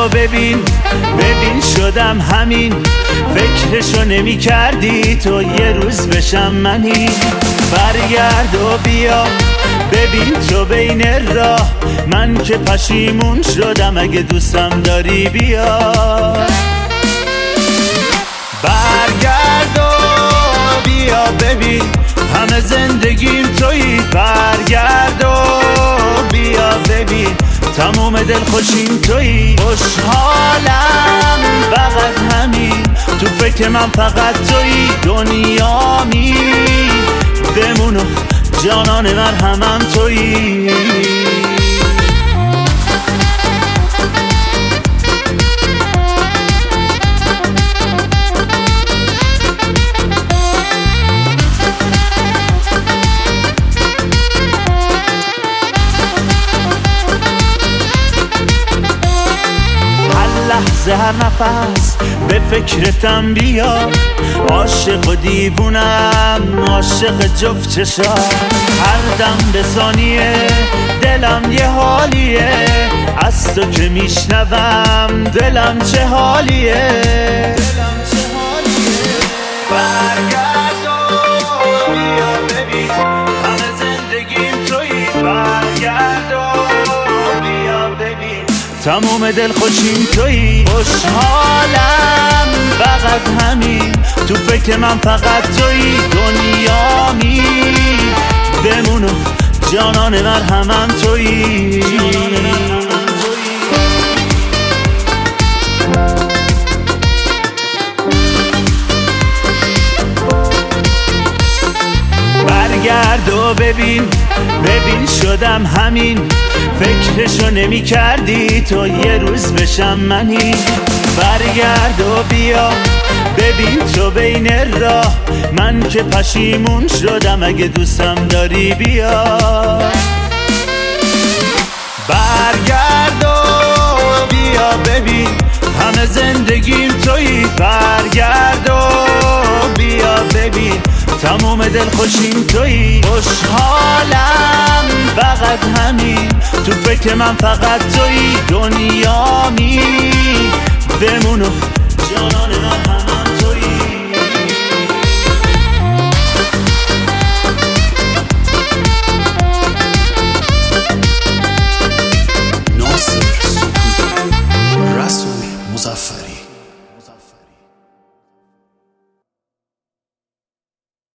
ببین شدم همین، فکرشو نمی کردی تو یه روز بشم منی. برگرد و بیا ببین تو بین راه، من که پشیمون شدم، اگه دوستم داری بیا. برگرد و بیا ببین همه زندگیم تویی. برگرد و بیا ببین تموم دل خوشیم تویی. خوشحالم فقط همین، تو فکر من فقط تویی. دنیامی بمونو جانان من همم تویی. لحظه هر نفس به فکرتم بیا. عاشق و دیوونم، عاشق جفت چشا. هر دم به ثانیه دلم یه حالیه، از تو که میشنوم دلم چه حالیه. برگرد و بیا ببین همه زندگیم تویی. برگرد و بیا ببین تموم دل خوشیم تویی. خوشحالم فقط همین، تو فکر من فقط تویی. دنیامی بمونو جانان من همم تویی. برگرد و ببین شدم همین، فکرشو نمی کردی تو یه روز بشم منی. برگرد و بیا ببین تو بین راه، من که پشیمون شدم، اگه دوستم داری بیا. برگرد و بیا ببین همه زندگیم تویی. برگرد و بیا ببین تموم دل خوشیم تویی. خوشحالم فقط همین، تو فکر من فقط تویی. دنیامی بمونو جانان من همم تویی. ناصر سکوتی، رسول مظفری.